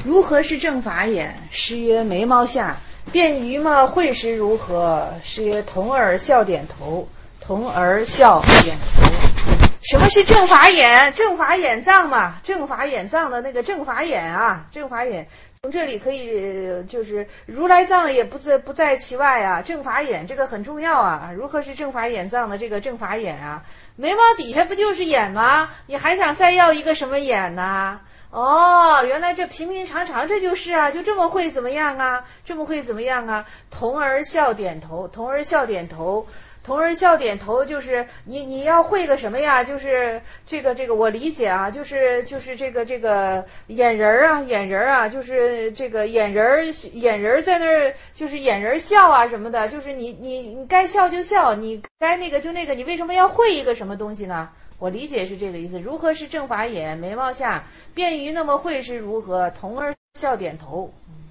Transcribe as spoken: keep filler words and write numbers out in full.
如何是正法眼？诗曰：眉毛下。便于嘛会时如何？诗曰：童儿笑点头。童儿笑点头。什么是正法眼？正法眼藏嘛，正法眼藏的那个正法眼啊，正法眼从这里可以就是如来藏也不在不在其外啊，正法眼这个很重要啊。如何是正法眼藏的这个正法眼啊？眉毛底下不就是眼吗？你还想再要一个什么眼呢？哦，原来这平平常常这就是啊，就这么会怎么样啊？这么会怎么样啊？童儿笑点头，童儿笑点头。童儿笑点头就是你你要会个什么呀？就是这个这个我理解啊，就是就是这个这个眼人啊，眼人啊，就是这个眼人眼人在那儿，就是眼人笑啊什么的，就是你你你该笑就笑，你该那个就那个，你为什么要会一个什么东西呢？我理解是这个意思。如何是正法眼？眉毛下。便于那么会是如何？童儿笑点头。